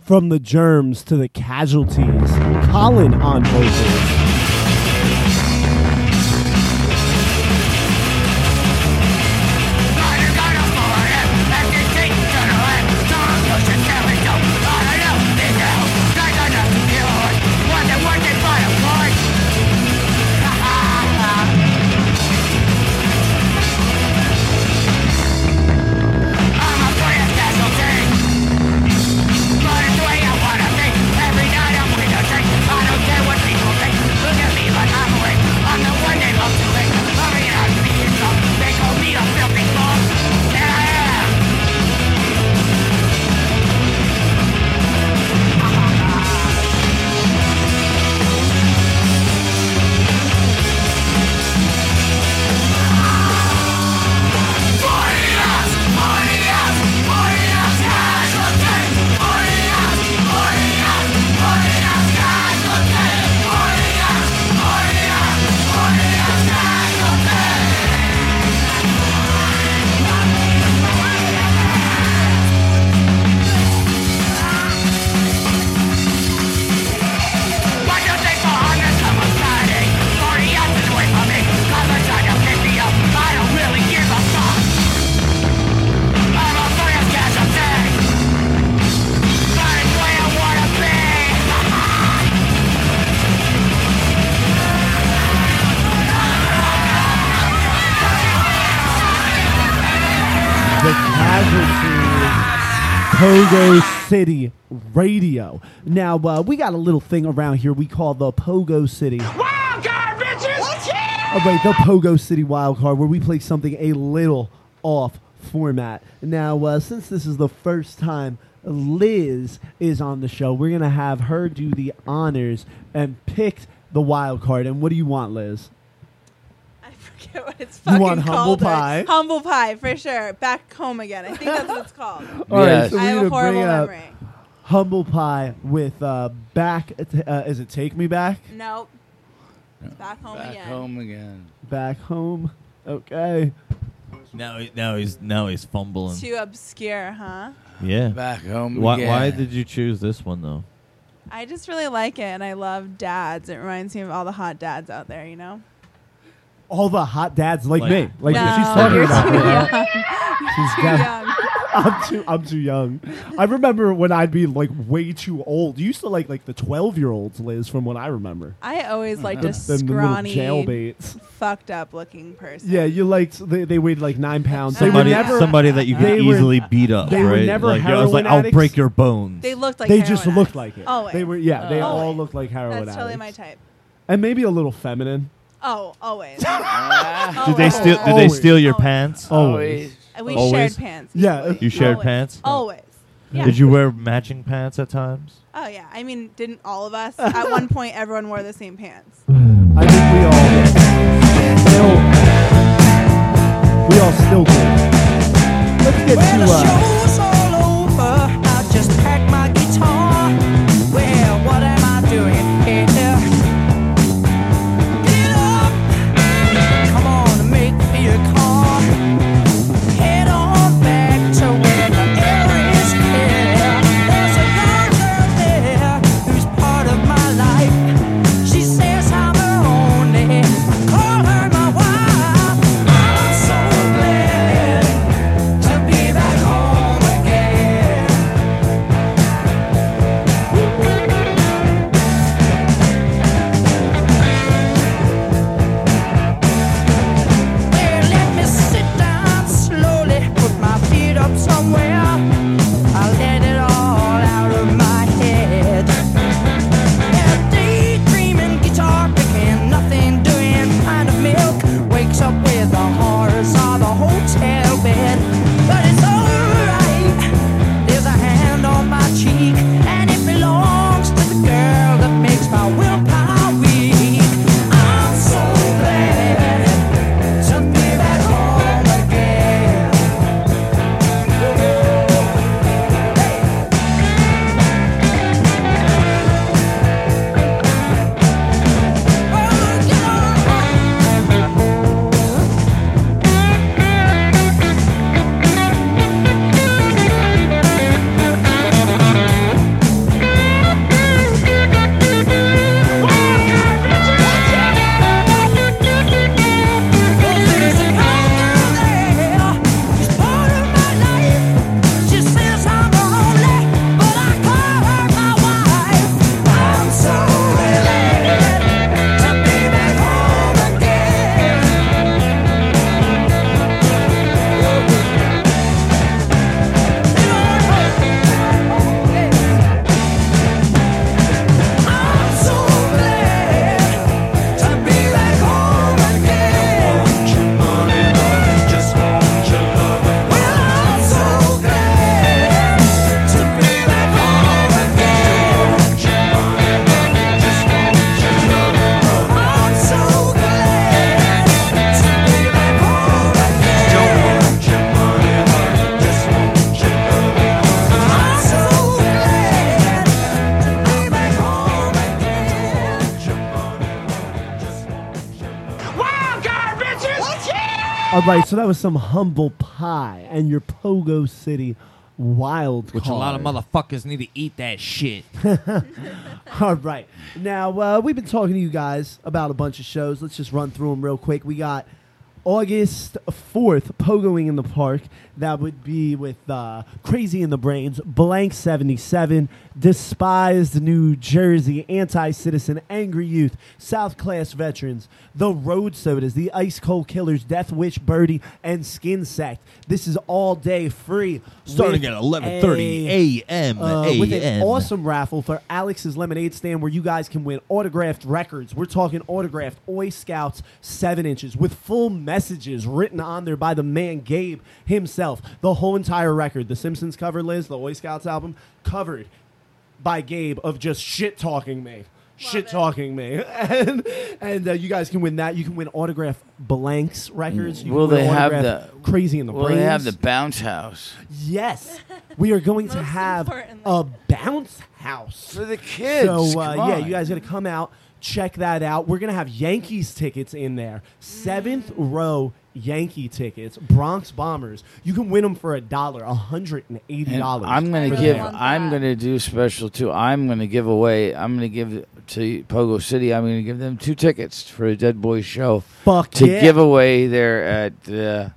From the germs to the casualties, Colin on vocals. Pogo City Radio. Now, uh, we got a little thing around here we call the Pogo City. Wild card, bitches! Yeah! Oh, wait, the Pogo City Wild Card, where we play something a little off format. Now, uh, since this is the first time Liz is on the show, we're going to have her do the honors and pick the wild card. And what do you want, Liz? I forget what it's You fucking want humble called. pie? Humble pie, for sure. Back home again. I think that's what it's called. All right, Yes. so I we have need a to horrible bring up memory. Humble Pie with uh, back. Uh, is it Take Me Back? Nope. Back home Back again. home again. Back home. Okay. Now, he, now he's now he's fumbling. Too obscure, huh? Yeah. Back home Why, again. why did you choose this one though? I just really like it, and I love dads. It reminds me of all the hot dads out there, you know? All the hot dads like, Like- me. Like No, she's talking you're about too me. young. She's Too got- young. I'm too I'm too young. I remember when I'd be like way too old. You used to like like the twelve year olds, Liz, from what I remember. I always liked The, a the little scrawny, jailbaits. fucked up looking person. Yeah, you liked they, they weighed like nine pounds. They Somebody, were never somebody that you they could were- easily beat up, they were right? never like, I was like, heroin I'll addicts. break your bones. They looked like they heroin just looked addicts. like it. Always. They were yeah, they all Always. looked like heroin That's totally addicts. my type. And maybe a little feminine. Oh, always. Did they Always. steal? Did they Always. steal your Always. pants? Always. And we Always? shared pants. Yeah. equally. You shared Always. pants? Always. Yeah. Did you wear matching pants at times? Oh yeah. I mean, didn't all of us? At one point, everyone wore the same pants. I think we all still we all still do. Let's get Well, to the uh, show's all over. I just packed my guitar. Well, what am I doing here? Get up. Come on and make me a car. Head on back to where the air is clear. There's a young girl there who's part of my life. She says I'm her All right, so that was some Humble Pie and your Pogo City wild Which card. a lot of motherfuckers need to eat that shit. All right. Now, uh, we've been talking to you guys about a bunch of shows. Let's just run through them real quick. We got August fourth, Pogoing in the Park. That would be with uh, Crazy in the Brains, Blank seventy-seven, Despised New Jersey, Anti-Citizen, Angry Youth, South Class Veterans, The Road Sodas, The Ice Cold Killers, Death Wish Birdie, and Skin Sect. This is all day free. Starting with at eleven thirty a.m. uh, with an a.m.. awesome raffle for Alex's Lemonade Stand where you guys can win autographed records. We're talking autographed Oi Scouts seven inches with full messages written on there by the man Gabe himself. The whole entire record, the Simpsons cover, Liz, the Oi Scouts album, covered by Gabe of just shit talking me. Shit talking me. and and uh, you guys can win that. You can win autograph Blanks records. You Will can win they have autograph the Crazy in the Will Brains. they have the bounce house Yes. We are going to have a bounce house for the kids? So, uh, Come yeah, on. you guys got to come out, check that out. We're going to have Yankees tickets in there. Seventh row Yankee tickets, Bronx Bombers. You can win them for a dollar, one hundred eighty dollars. And I'm gonna for give. them. I'm gonna do special too. I'm gonna give away. I'm gonna give to Pogo City. I'm gonna give them two tickets for a Dead Boys show. Fuck to yeah. give away there at uh,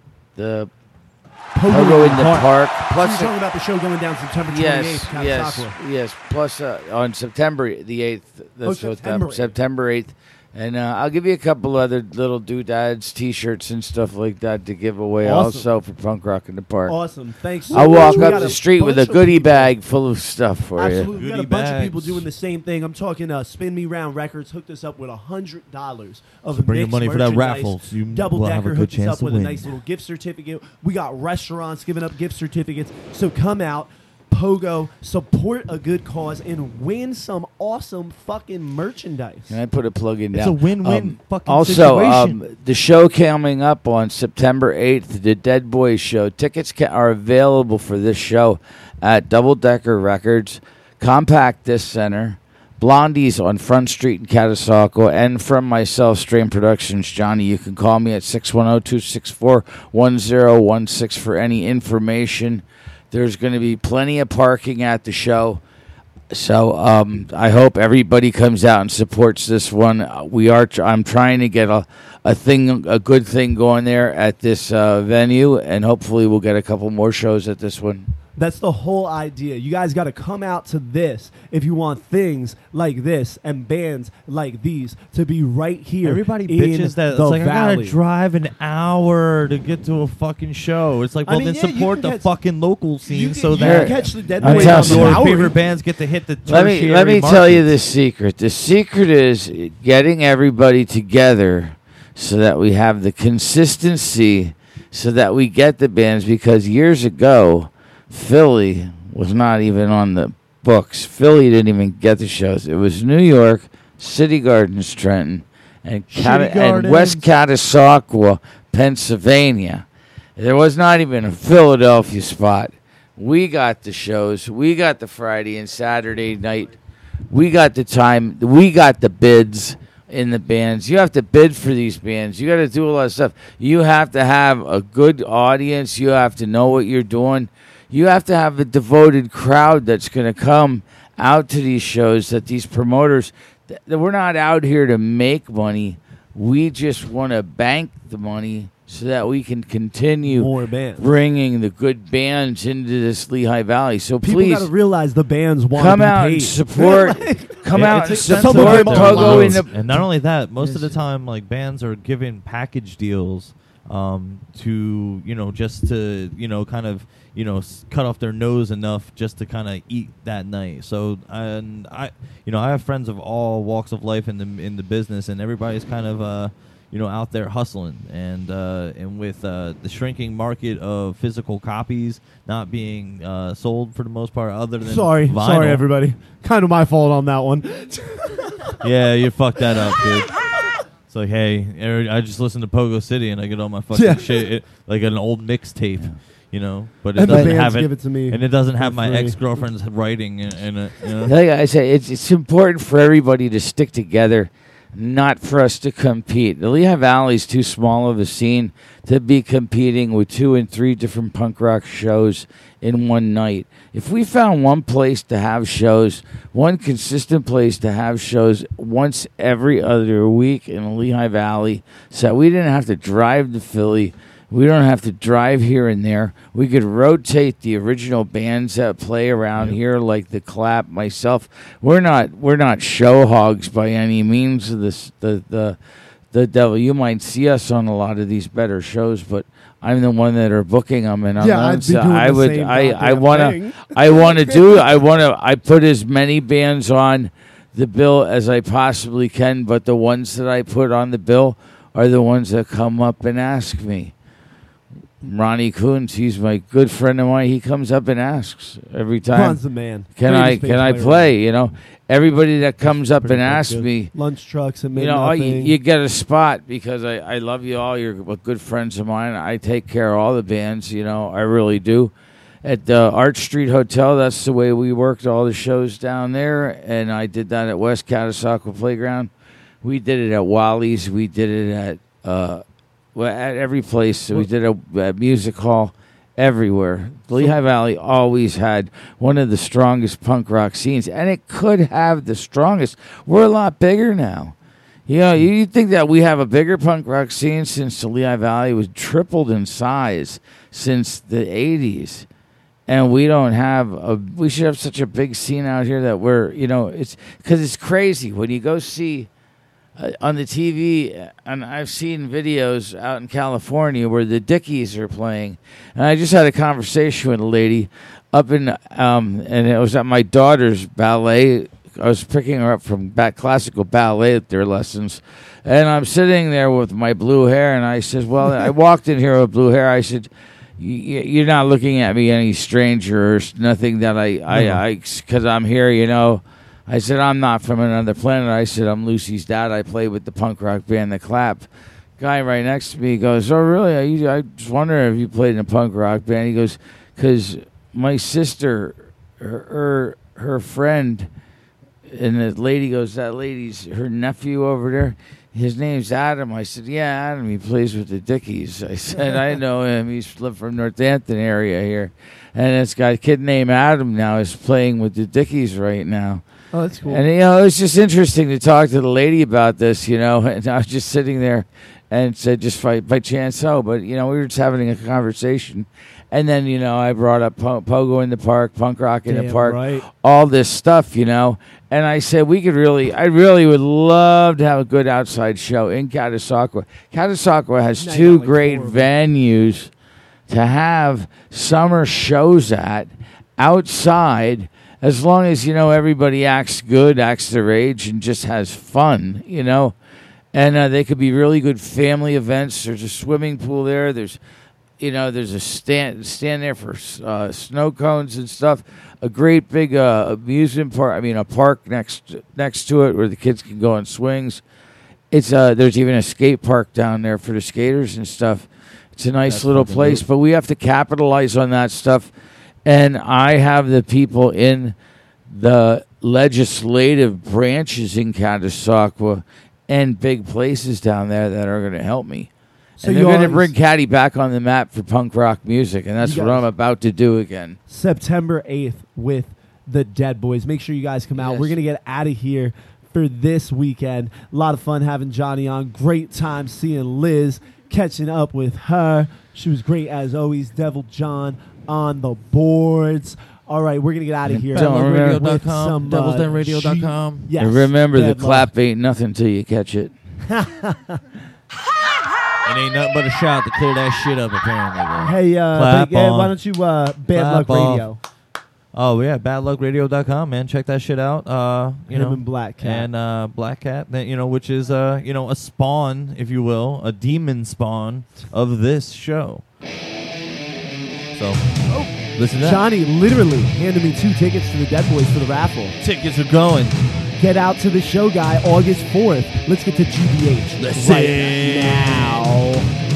the Pogo, Pogo in the Park. So Plus, you're talking about the show going down September twenty-eighth. yes, yes, yes. Plus uh, on September the eighth. That's Oh, what September that- eighth. September eighth. And uh, I'll give you a couple other little doodads, T-shirts, and stuff like that to give away Awesome. also for Punk Rock in the Park. Awesome. Thanks so I'll much. walk We up got the a street with a bunch of goodie people. bag full of stuff for Absolutely. you. We got a bunch of people doing the same thing. I'm talking uh, Spin Me Round Records hooked us up with one hundred dollars of So bring your mixed money for that merchandise. raffle, so you Double will have a Decker good hooked us chance up to with a win. nice little gift certificate. We got restaurants giving up gift certificates. So come out, Pogo, support a good cause, and win some awesome fucking merchandise. Can I put a plug in It's now? a win-win Um, fucking also, situation. um, the show coming up on September eighth, the Dead Boys show. Tickets ca- are available for this show at Double Decker Records, Compact Disc Center, Blondie's on Front Street in Catasauqua, and from myself, Strain Productions. Johnny, you can call me at six one zero, two six four, one zero one six for any information. There's going to be plenty of parking at the show. So um, I hope everybody comes out and supports this one. Uh, We are. Tr- I'm trying to get a, a thing, a good thing going there at this uh, venue, and hopefully we'll get a couple more shows at this one. That's the whole idea. You guys got to come out to this if you want things like this and bands like these to be right here. Everybody in bitches that it's the like I valley. gotta drive an hour to get to a fucking show. It's like, I well, mean, then yeah, you support can the catch- fucking local scene you so can- you that can catch the Dead I'm Boys telling on you. the your Bowery. favorite bands get to hit the Let me let me tertiary tell you market. the secret. The secret is getting everybody together so that we have the consistency, so that we get the bands. Because years ago, Philly was not even on the books. Philly didn't even get the shows. It was New York, City Gardens, Trenton, and, Cata- and West Catasauqua, Pennsylvania. There was not even a Philadelphia spot. We got the shows. We got the Friday and Saturday night. We got the time. We got the bids in the bands. You have to bid for these bands. You got to do a lot of stuff. You have to have a good audience. You have to know what you're doing. You have to have a devoted crowd that's going to come out to these shows, that these promoters, th- that we're not out here to make money. We just want to bank the money so that we can continue More bands. bringing the good bands into this Lehigh Valley. So People please got to realize the bands want come to be out paid. and support. Come Yeah, out and it's expensive support out there. Pogo in the. And not only that, most of the time, like bands are given package deals um, to you know just to you know kind of you know s- cut off their nose enough just to kind of eat that night. So and I you know I have friends of all walks of life in the in the business, and everybody's kind of uh, you know out there hustling, and uh, and with uh, the shrinking market of physical copies not being uh, sold for the most part, other than Sorry, vinyl. sorry, everybody. Kind of my fault on that one. Yeah, you fucked that up, dude. It's like, hey, er, I just listen to Pogo City and I get all my fucking Yeah. shit it, like an old mixtape, you know. But it And the doesn't bands have it, give it to me and it doesn't for have my free. ex girlfriend's writing in, in it. You know? Like I say, it's it's important for everybody to stick together, not for us to compete. The Lehigh Valley's too small of a scene to be competing with two and three different punk rock shows in one night. If we found one place to have shows, one consistent place to have shows once every other week in the Lehigh Valley, so we didn't have to drive to Philly, we don't have to drive here and there. We could rotate the original bands that play around here, like the Clap, myself. We're not we're not show hogs by any means. Of this, the the the devil. You might see us on a lot of these better shows, but I'm the one that are booking them, and I'm Yeah, not, I'd be so doing I the would same I I goddamn want thing. to I want to do I want to I put as many bands on the bill as I possibly can, but the ones that I put on the bill are the ones that come up and ask me. Ronnie Coons, he's my good friend of mine. He comes up and asks every time. Ron's the man. Can Greatest I bass can I player play? You know, everybody that comes up Pretty and fucking asks good. me, Lunch trucks and you know, oh, you, you get a spot because I, I love you all. You're good friends of mine. I take care of all the bands. You know, I really do. At the Arch Street Hotel, that's the way we worked all the shows down there, and I did that at West Catasauqua Playground. We did it at Wally's. We did it at uh, well, at every place. So we did it at Music Hall, everywhere. Lehigh Valley always had one of the strongest punk rock scenes, and it could have the strongest. We're a lot bigger now. You know, you think that we have a bigger punk rock scene since the Lehigh Valley was tripled in size since the eighties. And we don't have a, we should have such a big scene out here that we're, you know, it's because it's crazy when you go see uh, on the T V, and I've seen videos out in California where the Dickies are playing. And I just had a conversation with a lady up in, um, and it was at my daughter's ballet. I was picking her up from back classical ballet at their lessons. And I'm sitting there with my blue hair, and I said, well, I walked in here with blue hair. I said, you're not looking at me any stranger or nothing that I, I, I, because I'm here, you know. I said, I'm not from another planet. I said, I'm Lucy's dad. I play with the punk rock band, The Clap. Guy right next to me goes, oh, really? I, usually, I just wonder if you played in a punk rock band. He goes, because my sister, her, her, her friend, and the lady goes, that lady's, her nephew over there, his name's Adam. I said, yeah, Adam, he plays with the Dickies. I said, I know him. He's lived from Northampton area here. And it's got a kid named Adam now is playing with the Dickies right now. Oh, that's cool. And, you know, it's just interesting to talk to the lady about this, you know. And I was just sitting there and said, just by, by chance, so. But, you know, we were just having a conversation. And then, you know, I brought up po- Pogo in the Park, Punk Rock in Damn the Park, right. all this stuff, you know. And I said, we could really, I really would love to have a good outside show in Catasauqua. Catasauqua has Now you two got, like, great four of them. venues to have summer shows at outside, as long as, you know, everybody acts good, acts their age, and just has fun, you know. And uh, they could be really good family events. There's a swimming pool there. There's, you know, there's a stand stand there for uh, snow cones and stuff. A great big uh, amusement park. I mean, a park next next to it where the kids can go on swings. It's uh, there's even a skate park down there for the skaters and stuff. It's a nice That's little fucking place, dope. but we have to capitalize on that stuff. And I have the people in the legislative branches in Catasauqua and big places down there that are going to help me. So And they're you going to always- bring Caddy back on the map for punk rock music, and that's You what guys- I'm about to do again. September eighth with the Dead Boys. Make sure you guys come out. Yes. We're going to get out of here for this weekend. A lot of fun having Johnny on. Great time seeing Liz, catching up with her. She was great as always. Devil John on the boards. All right, we're going to get out of here. Don't Bad Luck Radio with dot com, some, devils uh, den radio dot com. G- Yes, And remember, the Bad Luck. clap ain't nothing till you catch it. It ain't nothing but a shot to clear that shit up, apparently. bro. Hey, uh, Clap Big Ed, on. why don't you uh, Bad Clap Luck off. Radio? Oh, yeah, bad luck radio dot com, man. Check that shit out. Uh, you Him know, and Black Cat. And uh, Black Cat, that, you know, which is, uh, you know, a spawn, if you will, a demon spawn of this show. So, listen to that. Johnny literally handed me two tickets to the Dead Boys for the raffle. Tickets are going. Get out to the show, guy, August fourth. Let's get to G B H Let's right see. now.